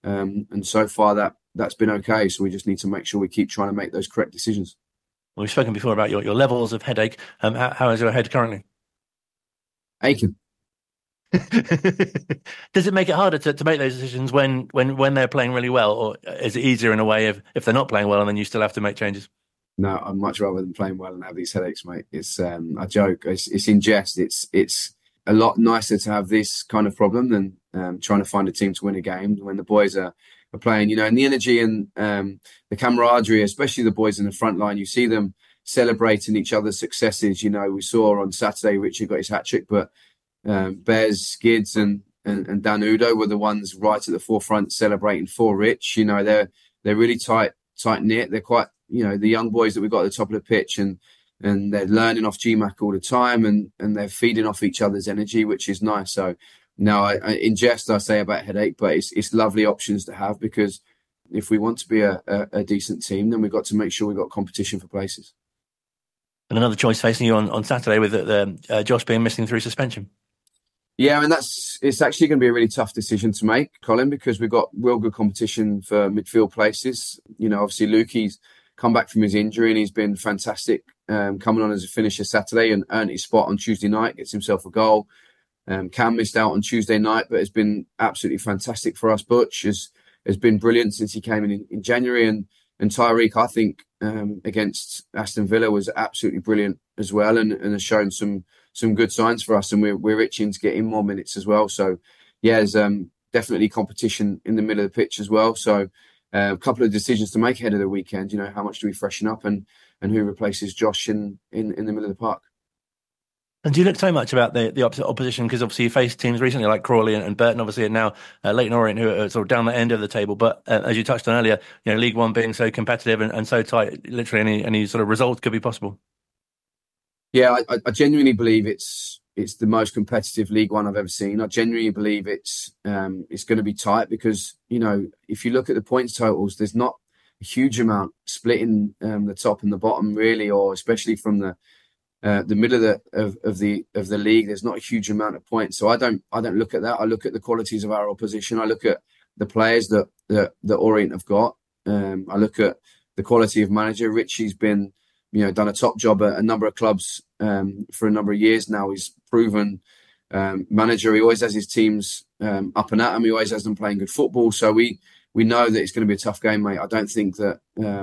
so far that's been okay. So we just need to make sure we keep trying to make those correct decisions. Well, we've spoken before about your levels of headache. How is your head currently? Aching. Does it make it harder to make those decisions when they're playing really well, or is it easier in a way if they're not playing well and then you still have to make changes? No, I'd much rather than playing well and have these headaches, mate. It's I joke. It's in jest. It's a lot nicer to have this kind of problem than trying to find a team to win a game when the boys are playing. And the energy and the camaraderie, especially the boys in the front line, you see them celebrating each other's successes. We saw on Saturday Richard got his hat-trick, but Bez, Skids and Dan Udo were the ones right at the forefront celebrating for Rich. They're really tight-knit. They're quite, the young boys that we've got at the top of the pitch and they're learning off GMAC all the time and they're feeding off each other's energy, which is nice. So now in jest, I say about headache, but it's lovely options to have, because if we want to be a decent team, then we've got to make sure we've got competition for places. And another choice facing you on Saturday with Josh being missing through suspension. Yeah, and it's actually going to be a really tough decision to make, Colin, because we've got real good competition for midfield places. Obviously Lukey's come back from his injury and he's been fantastic, coming on as a finisher Saturday and earned his spot on Tuesday night, gets himself a goal. Cam missed out on Tuesday night, but has been absolutely fantastic for us. Butch has been brilliant since he came in January, and Tyreek, I think, against Aston Villa was absolutely brilliant as well, and has shown some good signs for us, and we're itching to get in more minutes as well. So yeah, there's definitely competition in the middle of the pitch as well. So a couple of decisions to make ahead of the weekend. How much do we freshen up, and who replaces Josh in the middle of the park. And do you look so much about the opposite opposition? Because obviously you faced teams recently like Crawley and Burton, obviously, and now Leyton Orient, who are sort of down the end of the table. But as you touched on earlier, League One being so competitive and so tight, literally any sort of result could be possible. Yeah, I genuinely believe it's the most competitive League One I've ever seen. I genuinely believe it's going to be tight because, if you look at the points totals, there's not a huge amount splitting the top and the bottom really, or especially from the middle of the league. There's not a huge amount of points, so I don't look at that. I look at the qualities of our opposition. I look at the players that Orient have got. I look at the quality of manager. Richie's been done a top job at a number of clubs for a number of years now. He's proven manager. He always has his teams up and at him. He always has them playing good football. So we know that it's going to be a tough game, mate. I don't think that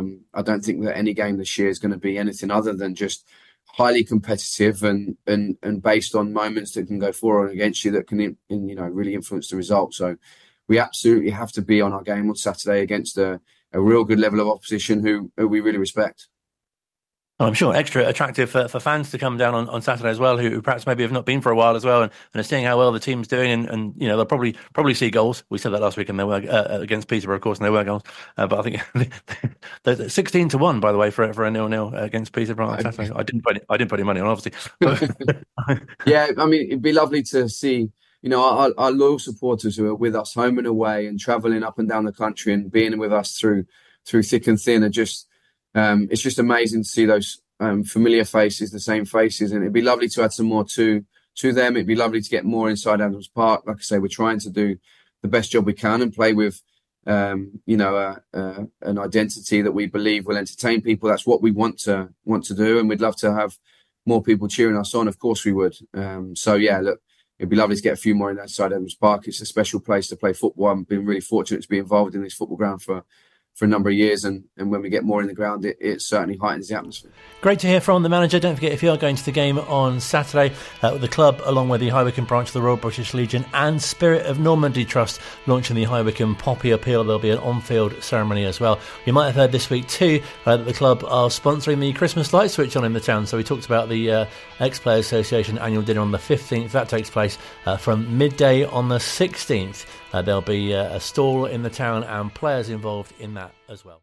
any game this year is going to be anything other than just highly competitive and based on moments that can go for or against you that can really influence the result. So we absolutely have to be on our game on Saturday against a real good level of opposition who we really respect. I'm sure extra attractive for fans to come down on Saturday as well, who perhaps maybe have not been for a while as well, and are seeing how well the team's doing, and they'll probably see goals. We said that last week, and they were against Peterborough, of course, and there were goals. But I think there's 16-1, by the way, for a 0-0 against Peterborough on Saturday. I didn't put any money on, obviously. Yeah, I mean, it'd be lovely to see our loyal supporters who are with us home and away and travelling up and down the country and being with us through thick and thin are just. It's just amazing to see those familiar faces, the same faces, and it'd be lovely to add some more to them. It'd be lovely to get more inside Adams Park. Like I say, we're trying to do the best job we can and play with, an identity that we believe will entertain people. That's what we want to do, and we'd love to have more people cheering us on. Of course, we would. So yeah, look, it'd be lovely to get a few more inside Adams Park. It's a special place to play football. I've been really fortunate to be involved in this football ground for a number of years, and when we get more in the ground, it certainly heightens the atmosphere. Great to hear from the manager. Don't forget, if you are going to the game on Saturday, the club, along with the High Wycombe branch of the Royal British Legion and Spirit of Normandy Trust, launching the High Wycombe Poppy Appeal. There'll be an on-field ceremony as well. You might have heard this week too that the club are sponsoring the Christmas light switch on in the town. So we talked about the Ex-Players Association annual dinner on the 15th. That takes place from midday on the 16th. There'll be a stall in the town and players involved in that as well.